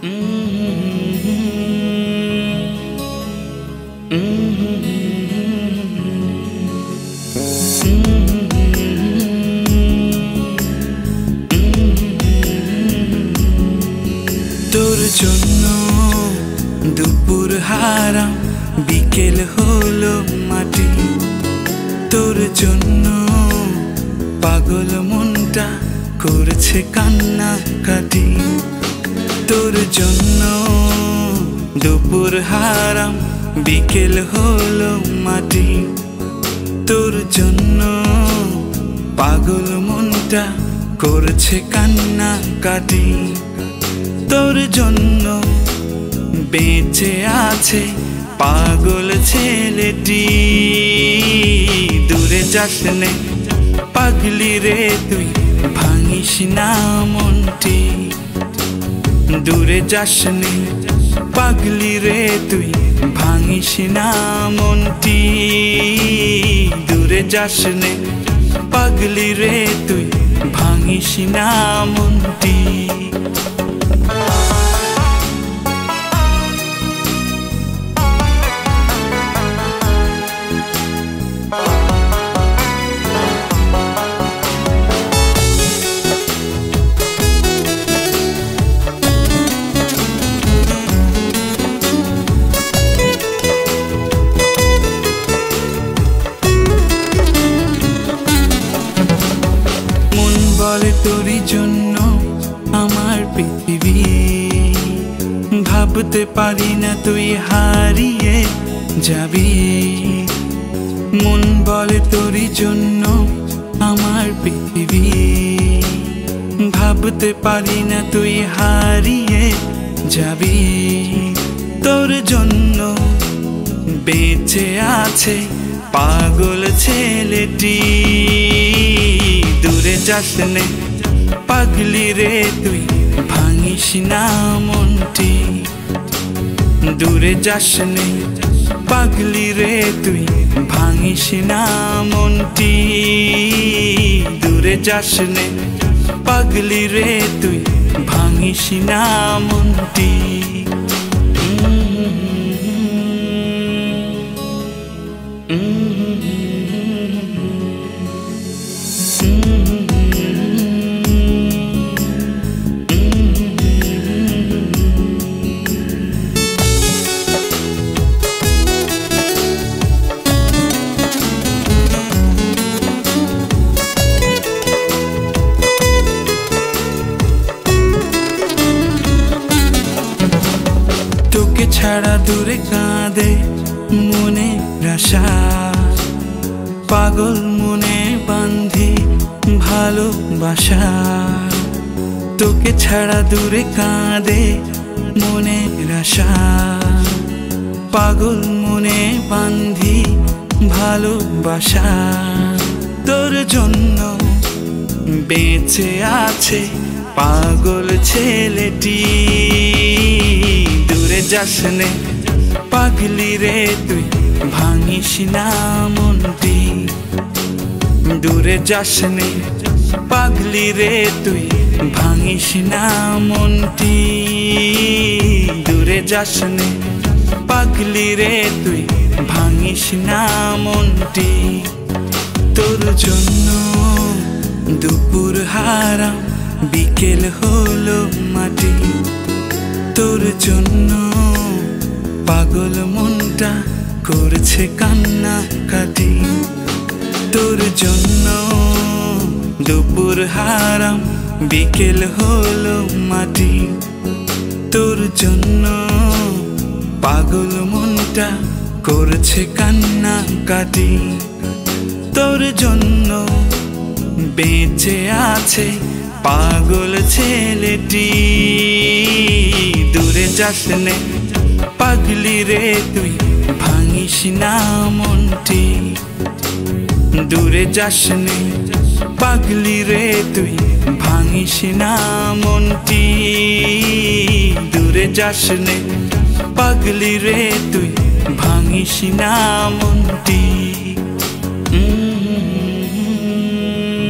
তোর জন্য দুপুর হারাম, বিকেল হলো মাটি। তোর জন্য পাগল মনটা করছে কান্না কাটি। তোর জন্য দুপুর হারাম, বিকেল হলো মাটি। তোর জন্য পাগল মনটা করছে কান্না কাটি। তোর জন্য বেঁচে আছে পাগল ছেলেটি। দূরে যাস নে পাগলি রে তুই, ভাঙিস না মনটি। দূরে যাস নে পাগলি রে তুই, ভাঙিস না মনটি। দূরে যাস নে পাগলি রে তুই, ভাঙিস না মনটি। বলে তোরই জন্য আমার পৃথিবী, ভাবতে পারি না তুই হারিয়ে যাবি। মন বলে তোরই জন্য আমার পৃথিবী, ভাবতে পারি না তুই হারিয়ে যাবি। তোর জন্য বেঁচে আছে পাগল ছেলেটি। দূরে যাস নে পাগলি রে তুই, ভাঙিস না মনটি। দূরে যাস নে পাগলি রে তুই, ভাঙিস না মনটি। দূরে যাস নে পাগলি রে তুই, ভাঙিস না মনটি। তোকে ছাড়া দূরে কাঁদে মনে আশা, পাগল মনে বাঁধি ভালোবাসা। তোকে ছাড়া দূরে কাঁদে মনে আশা, পাগল মনে বাঁধি ভালোবাসা। তোর জন্য বেঁচে আছে পাগল ছেলেটি। দূরে যাস নে পাগলি রে তুই, ভাঙিস না মনটি। দূরে যাস নে পাগলি রে তুই, ভাঙিস না মনটি। দূরে যাস নে পাগলি রে তুই, ভাঙিস না মনটি। তোর জন্য দুপুর হারাম, বিকেল হলো মাটি। তোর জন্য পাগল মনটা করছে কান্না কাটি। তোর জন্য দুপুর হারাম, বিকেল হলো মাটি। তোর জন্য পাগল মনটা করছে কান্না কাটি। তোর জন্য বেঁচে আছে পাগল ছেলেটি। দূরে যাস নে পাগলি রে তুই, ভাঙিস না মনটি। দূরে যাস নে পাগলি রে তুই, ভাঙিস না মনটি। দূরে যাস নে পাগলি রে তুই, ভাঙিস না মনটি।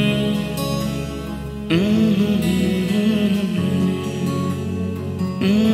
Mm-hmm.